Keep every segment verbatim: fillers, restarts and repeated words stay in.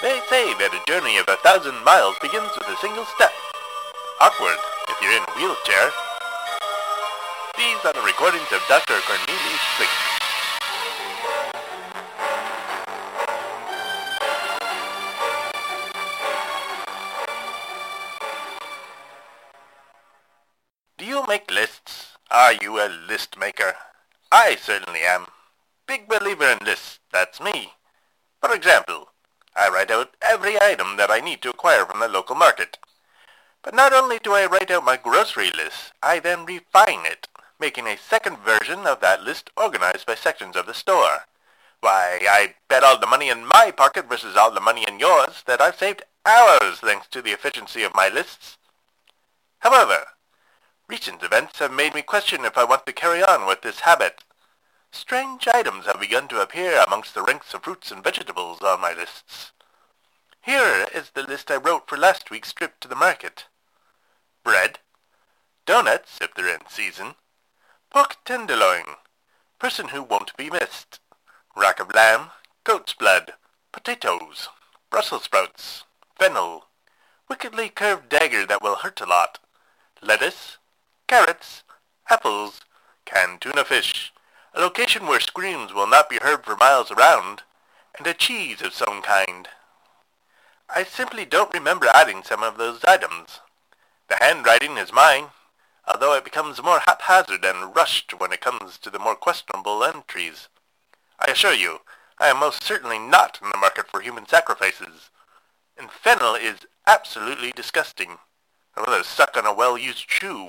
They say that a journey of a thousand miles begins with a single step. Awkward if you're in a wheelchair. These are the recordings of Doctor Cornelius Flick. Do you make lists? Are you a list maker? I certainly am. Big believer in lists, that's me. For example, I write out every item that I need to acquire from the local market. But not only do I write out my grocery list, I then refine it, making a second version of that list organized by sections of the store. Why, I bet all the money in my pocket versus all the money in yours that I've saved hours thanks to the efficiency of my lists. However, recent events have made me question if I want to carry on with this habit. Strange items have begun to appear amongst the ranks of fruits and vegetables on my lists. Here is the list I wrote for last week's trip to the market. Bread, donuts if they're in season, pork tenderloin, person who won't be missed, rack of lamb, goat's blood, potatoes, Brussels sprouts, fennel, wickedly curved dagger that will hurt a lot, lettuce, carrots, apples, canned tuna fish, a location where screams will not be heard for miles around, and a cheese of some kind. I simply don't remember adding some of those items. The handwriting is mine, although it becomes more haphazard and rushed when it comes to the more questionable entries. I assure you, I am most certainly not in the market for human sacrifices, and fennel is absolutely disgusting. I'd rather suck on a well-used shoe.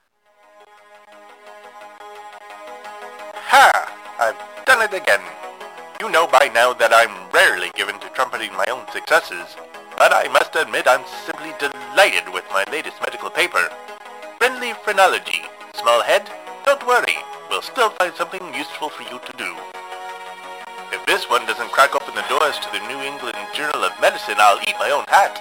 Ha! I've done it again. You know by now that I'm rarely given to trumpeting my own successes, but I must admit I'm simply delighted with my latest medical paper. Friendly phrenology. Small head? Don't worry. We'll still find something useful for you to do. If this one doesn't crack open the doors to the New England Journal of Medicine, I'll eat my own hat.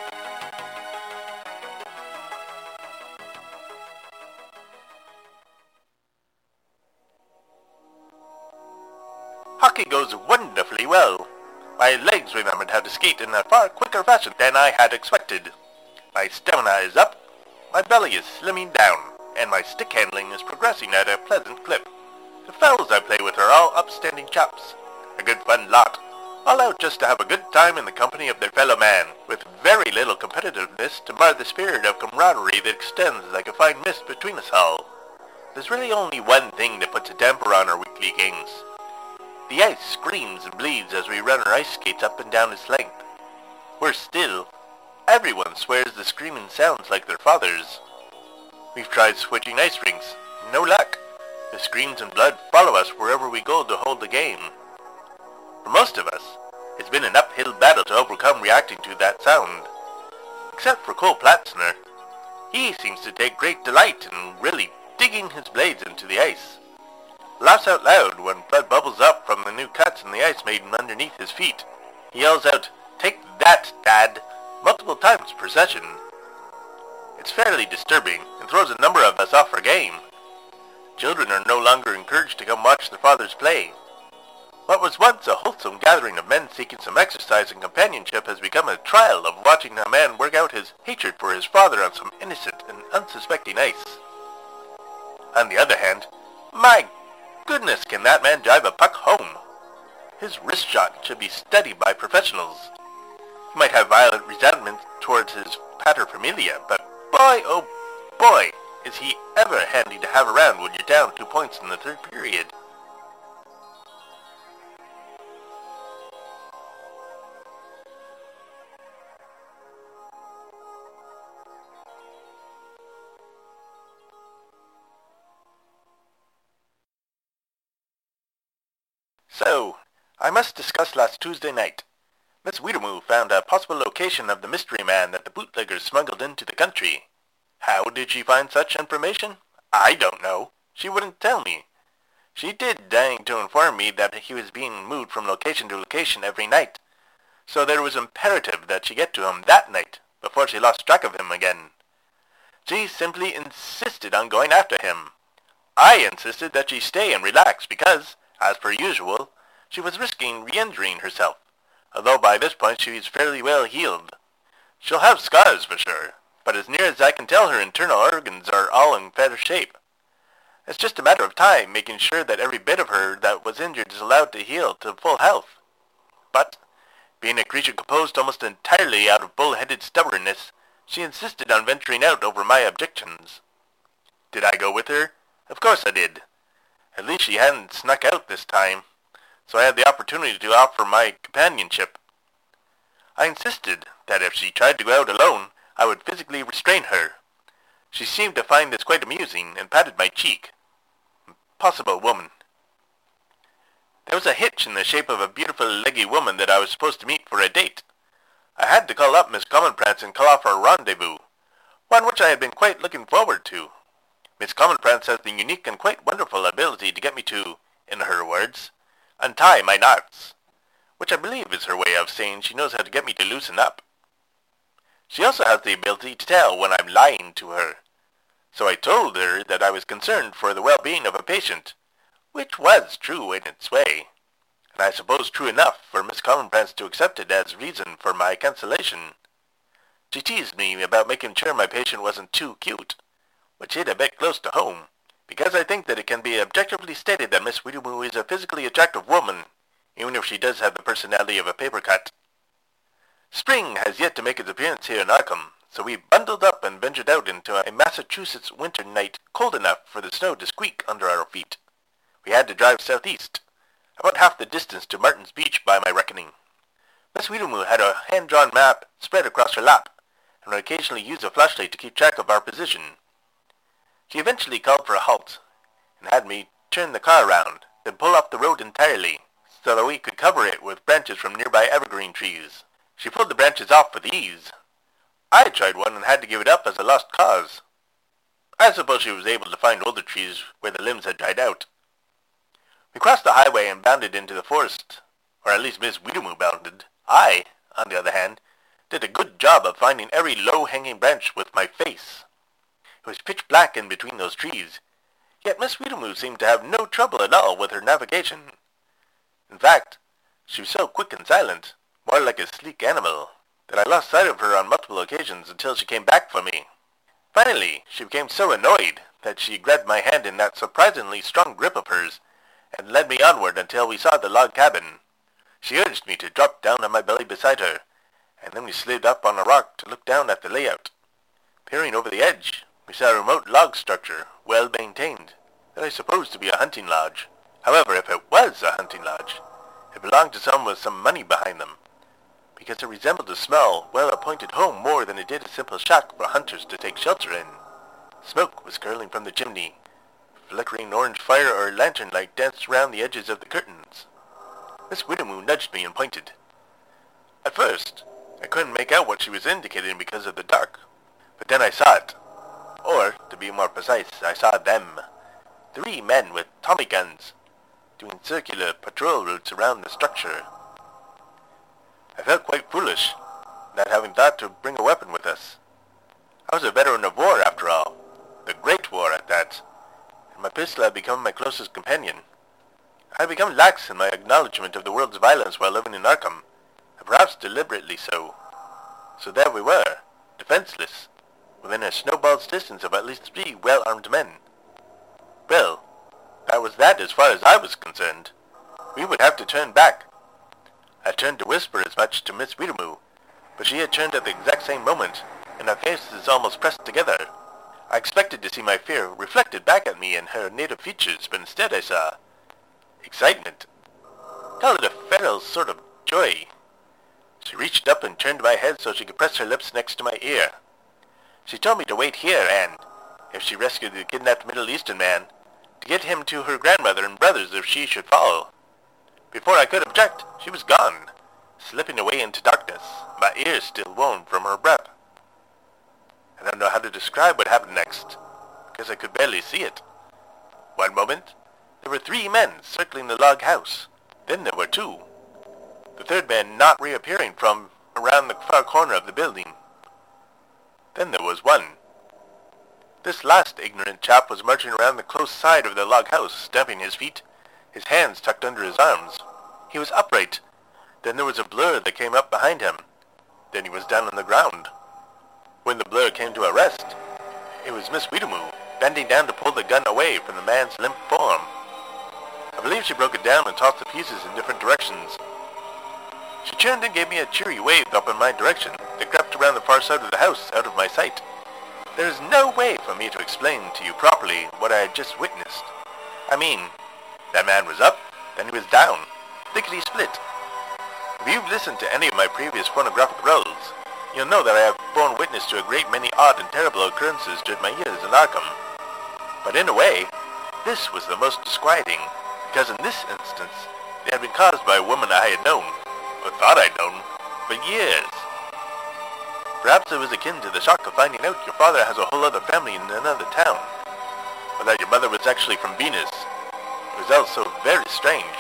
Hockey goes wonderfully well. My legs remembered how to skate in a far quicker fashion than I had expected. My stamina is up, my belly is slimming down, and my stick handling is progressing at a pleasant clip. The fellows I play with are all upstanding chaps. A good fun lot, all out just to have a good time in the company of their fellow man, with very little competitiveness to mar the spirit of camaraderie that extends like a fine mist between us all. There's really only one thing that puts a damper on our weekly games. The ice screams and bleeds as we run our ice skates up and down its length. Worse still, everyone swears the screaming sounds like their father's. We've tried switching ice rinks. No luck. The screams and blood follow us wherever we go to hold the game. For most of us, it's been an uphill battle to overcome reacting to that sound. Except for Cole Platzner. He seems to take great delight in really digging his blades into the ice. Laughs out loud when blood bubbles up from the new cuts in the ice made underneath his feet. He yells out, "Take that, Dad!" multiple times per session. It's fairly disturbing and throws a number of us off our game. Children are no longer encouraged to come watch their fathers play. What was once a wholesome gathering of men seeking some exercise and companionship has become a trial of watching a man work out his hatred for his father on some innocent and unsuspecting ice. On the other hand, my goodness, can that man drive a puck home? His wrist shot should be studied by professionals. He might have violent resentment towards his paterfamilia, but boy, oh boy, is he ever handy to have around when you're down two points in the third period. So, I must discuss last Tuesday night. Miss Wiedermoo found a possible location of the mystery man that the bootleggers smuggled into the country. How did she find such information? I don't know. She wouldn't tell me. She did deign to inform me that he was being moved from location to location every night, so there was imperative that she get to him that night, before she lost track of him again. She simply insisted on going after him. I insisted that she stay and relax because, as per usual, she was risking re-injuring herself. although by this point she is fairly well healed. She'll have scars for sure, but as near as I can tell her internal organs are all in better shape. It's just a matter of time making sure that every bit of her that was injured is allowed to heal to full health. But, being a creature composed almost entirely out of bull-headed stubbornness, she insisted on venturing out over my objections. Did I go with her? Of course I did. At least she hadn't snuck out this time, so I had the opportunity to offer my companionship. I insisted that if she tried to go out alone, I would physically restrain her. She seemed to find this quite amusing and patted my cheek. Possible woman. There was a hitch in the shape of a beautiful leggy woman that I was supposed to meet for a date. I had to call up Miss Commonprance and call off our rendezvous, one which I had been quite looking forward to. Miss Commonprance has the unique and quite wonderful ability to get me to, in her words, untie my knots, which I believe is her way of saying she knows how to get me to loosen up. She also has the ability to tell when I'm lying to her, so I told her that I was concerned for the well-being of a patient, which was true in its way, and I suppose true enough for Miss Commonprance to accept it as reason for my cancellation. She teased me about making sure my patient wasn't too cute, which hit a bit close to home, because I think that it can be objectively stated that Miss Widomu is a physically attractive woman, even if she does have the personality of a paper cut. Spring has yet to make its appearance here in Arkham, so we bundled up and ventured out into a Massachusetts winter night cold enough for the snow to squeak under our feet. We had to drive southeast, about half the distance to Martin's Beach by my reckoning. Miss Widomu had a hand-drawn map spread across her lap, and would occasionally use a flashlight to keep track of our position. She eventually called for a halt, and had me turn the car around, then pull off the road entirely, so that we could cover it with branches from nearby evergreen trees. She pulled the branches off with ease. I tried one and had to give it up as a lost cause. I suppose she was able to find older trees where the limbs had dried out. We crossed the highway and bounded into the forest, or at least Miss Widomu bounded. I, on the other hand, did a good job of finding every low-hanging branch with my face. It was pitch black in between those trees, yet Miss Widomu seemed to have no trouble at all with her navigation. In fact, she was so quick and silent, more like a sleek animal, that I lost sight of her on multiple occasions until she came back for me. Finally, she became so annoyed that she grabbed my hand in that surprisingly strong grip of hers and led me onward until we saw the log cabin. She urged me to drop down on my belly beside her, and then we slid up on a rock to look down at the layout. Peering over the edge, we saw a remote log structure, well maintained, that I supposed to be a hunting lodge. However, if it was a hunting lodge, it belonged to someone with some money behind them, because it resembled a small, well-appointed home more than it did a simple shack for hunters to take shelter in. Smoke was curling from the chimney. Flickering orange fire or lantern light danced around the edges of the curtains. Miss Widomu nudged me and pointed. At first, I couldn't make out what she was indicating because of the dark, but then I saw it. Or, to be more precise, I saw them. Three men with Tommy guns, doing circular patrol routes around the structure. I felt quite foolish, not having thought to bring a weapon with us. I was a veteran of war, after all, the Great War at that, and my pistol had become my closest companion. I had become lax in my acknowledgement of the world's violence while living in Arkham, and perhaps deliberately so. So there we were, defenseless, within a snowball's distance of at least three well-armed men. Well, that was that as far as I was concerned. We would have to turn back. I turned to whisper as much to Miss Widomu, but she had turned at the exact same moment, and our faces almost pressed together. I expected to see my fear reflected back at me in her native features, but instead I saw excitement. Call it a feral sort of joy. She reached up and turned my head so she could press her lips next to my ear. She told me to wait here and, if she rescued the kidnapped Middle Eastern man, to get him to her grandmother and brothers if she should follow. Before I could object, she was gone, slipping away into darkness, my ears still warm from her breath. I don't know how to describe what happened next, because I could barely see it. One moment, there were three men circling the log house. Then there were two. The third man not reappearing from around the far corner of the building. Then there was one. This last ignorant chap was marching around the close side of the log house, stamping his feet, his hands tucked under his arms. He was upright, Then there was a blur that came up behind him. Then he was down on the ground. When the blur came to a rest, it was Miss Weedamoo, bending down to pull the gun away from the man's limp form. I believe she broke it down and tossed the pieces in different directions. She turned and gave me a cheery wave up in my direction that crept around the far side of the house out of my sight. There is no way for me to explain to you properly what I had just witnessed. I mean, that man was up, then he was down, lickety-split. If you've listened to any of my previous pornographic roles, you'll know that I have borne witness to a great many odd and terrible occurrences during my years in Arkham. But in a way, this was the most disquieting, because in this instance, they had been caused by a woman I had known, or thought I'd known, for years. Perhaps it was akin to the shock of finding out your father has a whole other family in another town, or that your mother was actually from Venus. It was all so very strange.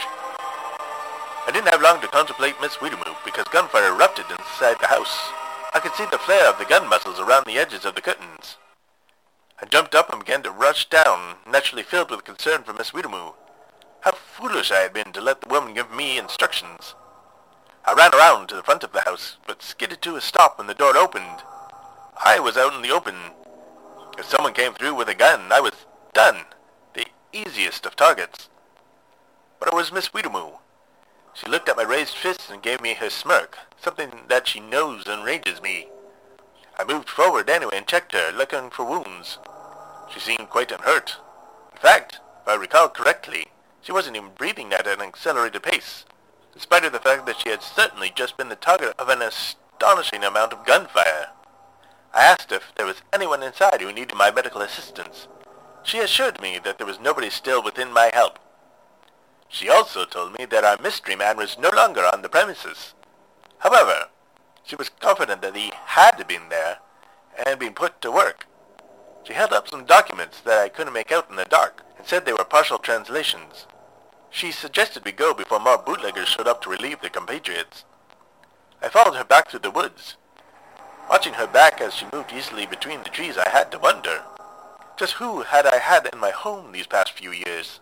I didn't have long to contemplate Miss Weedamoo, because gunfire erupted inside the house. I could see the flare of the gun muzzles around the edges of the curtains. I jumped up and began to rush down, naturally filled with concern for Miss Weedamoo. How foolish I had been to let the woman give me instructions. I ran around to the front of the house, but skidded to a stop when the door opened. I was out in the open. If someone came through with a gun, I was done. The easiest of targets. But it was Miss Weedamoo. She looked at my raised fist and gave me her smirk, something that she knows enrages me. I moved forward anyway and checked her, looking for wounds. She seemed quite unhurt. In fact, if I recall correctly, she wasn't even breathing at an accelerated pace, in spite of the fact that she had certainly just been the target of an astonishing amount of gunfire. I asked if there was anyone inside who needed my medical assistance. She assured me that there was nobody still within my help. She also told me that our mystery man was no longer on the premises. However, she was confident that he had been there and been put to work. She held up some documents that I couldn't make out in the dark and said they were partial translations. She suggested we go before more bootleggers showed up to relieve their compatriots. I followed her back through the woods. Watching her back as she moved easily between the trees, I had to wonder, just who had I had in my home these past few years?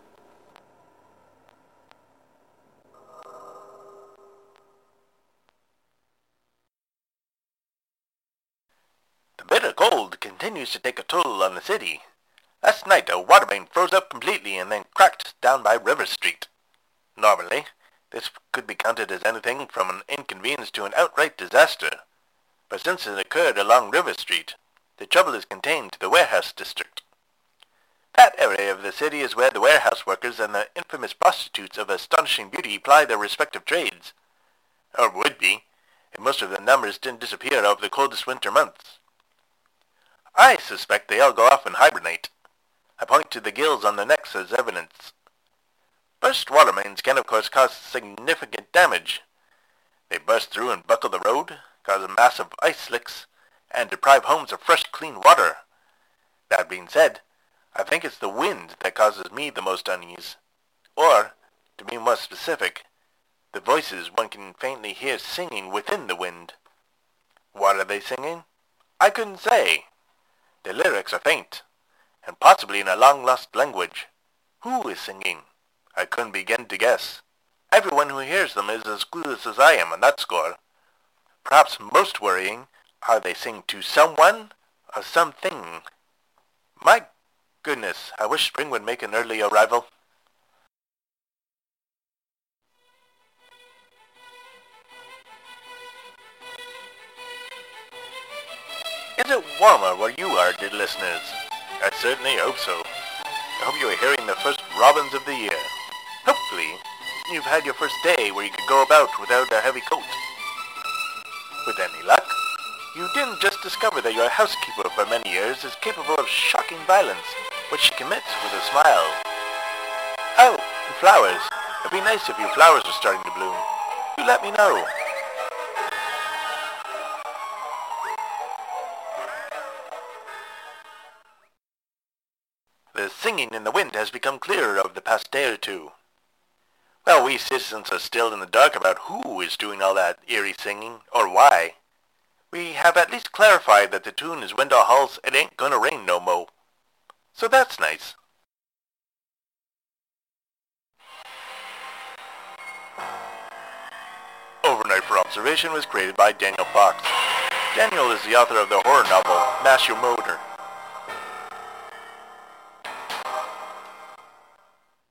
The bitter cold continues to take a toll on the city. Last night a water main froze up completely and then cracked down by River Street. Normally, this could be counted as anything from an inconvenience to an outright disaster. But since it occurred along River Street, the trouble is contained to the warehouse district. That area of the city is where the warehouse workers and the infamous prostitutes of astonishing beauty ply their respective trades. Or would be, if most of the numbers didn't disappear over the coldest winter months. I suspect they all go off and hibernate. I point to the gills on their necks as evidence. Burst water mains can of course cause significant damage. They burst through and buckle the road, cause massive ice slicks, and deprive homes of fresh, clean water. That being said, I think it's the wind that causes me the most unease. Or, to be more specific, the voices one can faintly hear singing within the wind. What are they singing? I couldn't say. The lyrics are faint, and possibly in a long-lost language. Who is singing? I couldn't begin to guess. Everyone who hears them is as clueless as I am on that score. Perhaps most worrying, are they sing to someone or something? My goodness, I wish spring would make an early arrival. Is it warmer where you are, dear listeners? I certainly hope so. I hope you are hearing the first robins of the year. Hopefully, you've had your first day where you could go about without a heavy coat. With any luck, you didn't just discover that your housekeeper for many years is capable of shocking violence, which she commits with a smile. Oh, and flowers. It'd be nice if your flowers were starting to bloom. Do let me know. The singing in the wind has become clearer over the past day or two. Well, we citizens are still in the dark about who is doing all that eerie singing, or why. We have at least clarified that the tune is Wendell Hall's It Ain't Gonna Rain No Mo. So that's nice. Knife for Observation was created by Daniel Fox. Daniel is the author of the horror novel Mash Your Motor.